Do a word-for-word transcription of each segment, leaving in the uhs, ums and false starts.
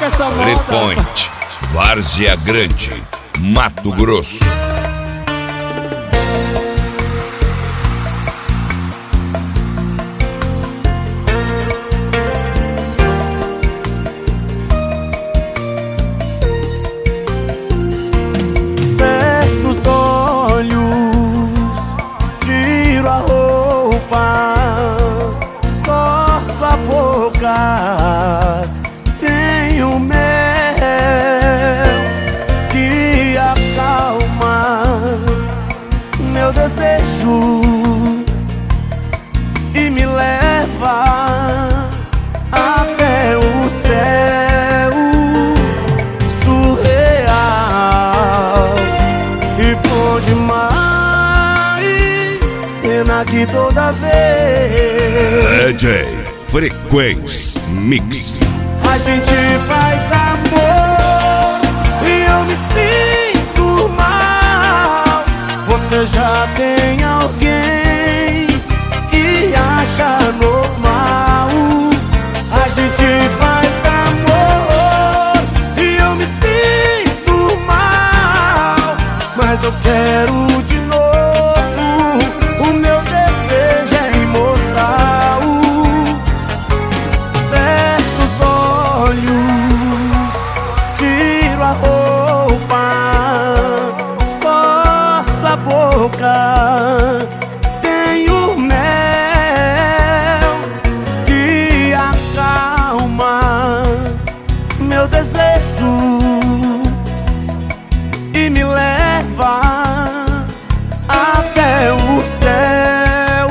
essa moda. Repoint, Várzea Grande, Mato Grosso. Fecho os olhos, tiro a roupa, só sua boca tem o mel que acalma meu desejo e me leva até o céu surreal e bom demais, pena que toda vez D J Frequência Mix. a gente faz amor e eu me sinto mal. Você já tem alguém e acha normal. A gente faz amor e eu me sinto mal, mas eu quero de novo. O meu desejo é imortal. Fecho os olhos, tiro a roupa, só sua boca tem o mel que acalma meu desejo e me leva até o céu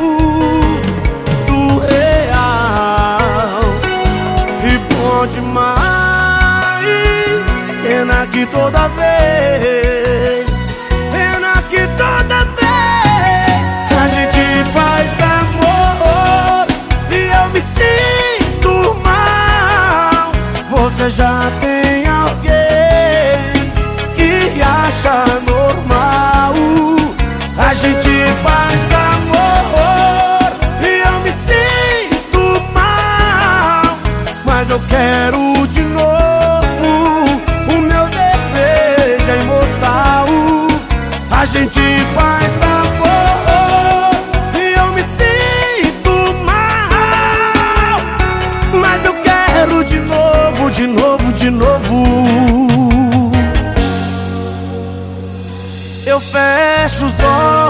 surreal e bom demais. Pena que toda vez, pena que toda vez a gente faz amor e eu me sinto mal. Você já tem alguém e acha normal. A gente faz amor e eu me sinto mal, mas eu quero